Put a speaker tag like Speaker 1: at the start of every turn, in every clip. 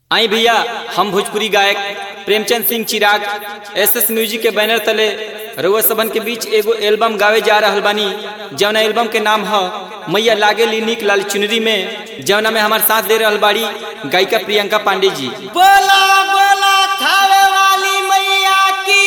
Speaker 1: आई भैया, हम भोजपुरी गायक प्रेमचंद सिंह चिराग एसएस म्यूजिक के बैनर तले रउआ सबन के बीच एगो एल्बम गावे जा रहल बानी। जौना एल्बम के नाम है मैया लागे ली नीक लाल चुनरी में, जौना में हमारे साथ दे रहल बाड़ी गायिका प्रियंका पांडे जी।
Speaker 2: बोला बोला थावे वाली मैया की।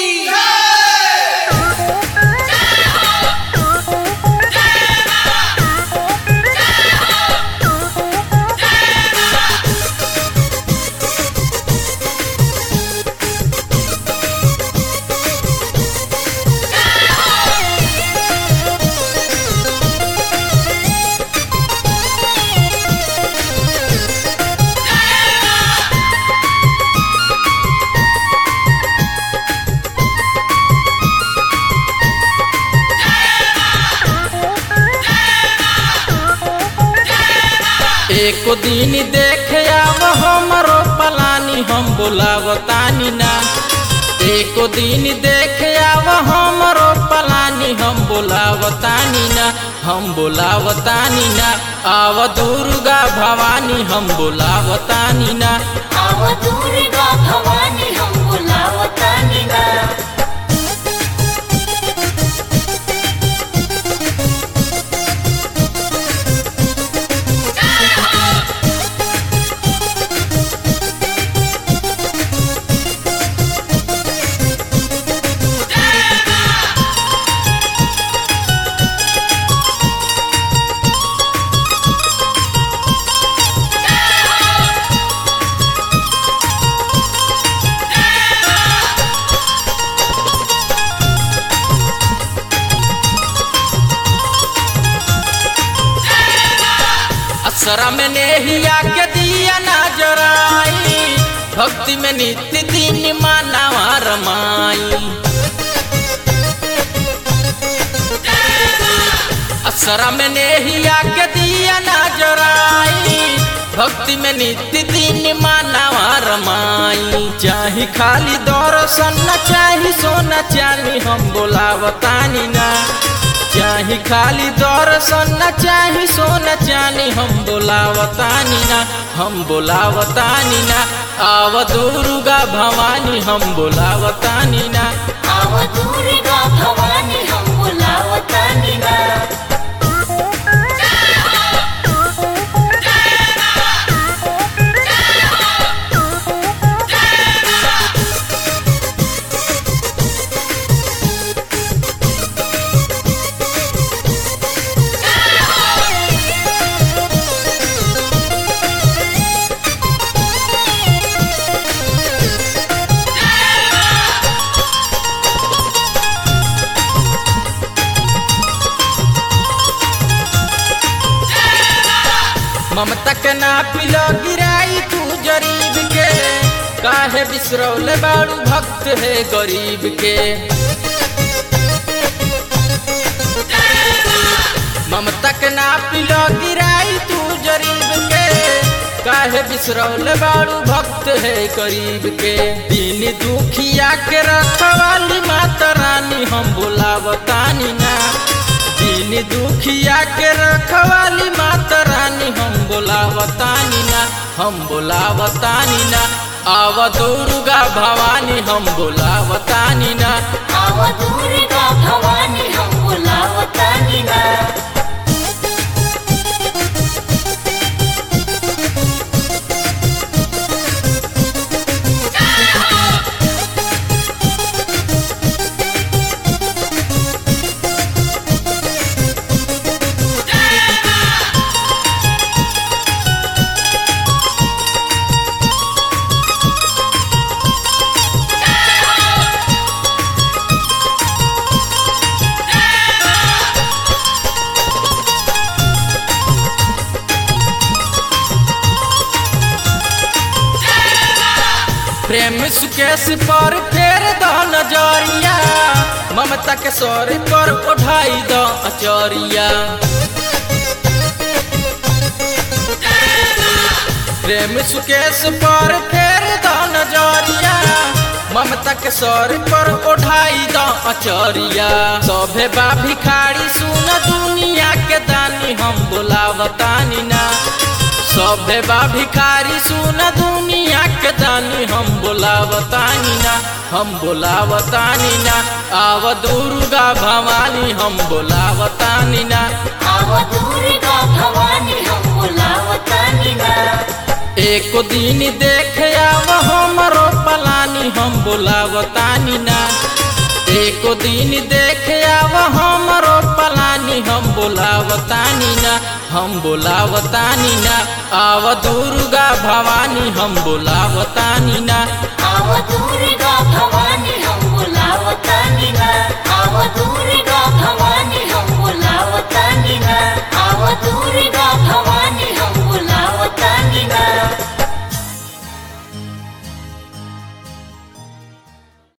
Speaker 3: एको दिन देखे आव हमरो पलानी, हम बोलावतानी ना। एको दिन देखे आव हमरो पलानी, हम बोलावतानी ना। हम बोलावतानी ना। आव दुर्गा भवानी, हम बोलावतानी ना।
Speaker 4: आव दुर्गा भवानी, हम बोलावतानी ना।
Speaker 3: अक्षरा में नेहिया के दिया ना जराई, भक्ति में नित्य दिन मानवा रमाई। अक्षरा में नेहिया के दिया ना जराई, भक्ति में नित्य दिन मानवा रमाई। चाहे खाली दर्शन न चाहे सोना चांदी, हम बोलावतानी ना। चाहे खाली दर्शन न चाहे सोना चांदी, हम बोलावतानी ना। हम बोलावतानी ना। आव दुर्गा भवानी, हम बोलावतानी ना।
Speaker 4: आव दुर्गा भवानी, हम बोलावतानी ना।
Speaker 3: ममता के ना पिलो गिराई तू गरीब के, काहे बिसरौल बाड़ू भक्त है गरीब के। ममता के ना पिलो गिराई तू गरीब के, काहे बिसरौल बाड़ू भक्त है गरीब के। दीन दुखिया के रखवाली माता रानी, हम बोलावतानी ना। दीन दुखिया के रखवाली माता रानी, हम बोलावतानी ना। हम बोलावतानी ना। आव दुर्गा भवानी, हम बोलावतानी ना।
Speaker 4: आव दुर्गा भवानी, हम बोलावतानी ना।
Speaker 3: प्रेम सुकेश पर फेर द नजरिया, ममता के सर पर उठाई द अचरिया। प्रेम सुकेश पर फेर द नजरिया, ममता के सर पर उठाई द अचरिया। सभे बा भिखारी सुन दुनिया के दानी, हम बोलावतानी ना। सभे बा भिखारी सुन दुनिया बोलावतानी ना, हम बोलावतानी ना। आव दुर्गा भवानी हम बोलावतानी ना,
Speaker 4: आव दुर्गा भवानी हम बोलावतानी ना।
Speaker 3: एको दिन देखे आव हमरो पलानी हम बोलावतानी ना, एको दिन देखे आव हमरो पलानी हम बोलावतानी ना, हम बोलावतानी ना। आव दुर्गा भवानी हम बोलावतानी ना,
Speaker 4: आव दुर्गा भवानी हम बोलावतानी ना।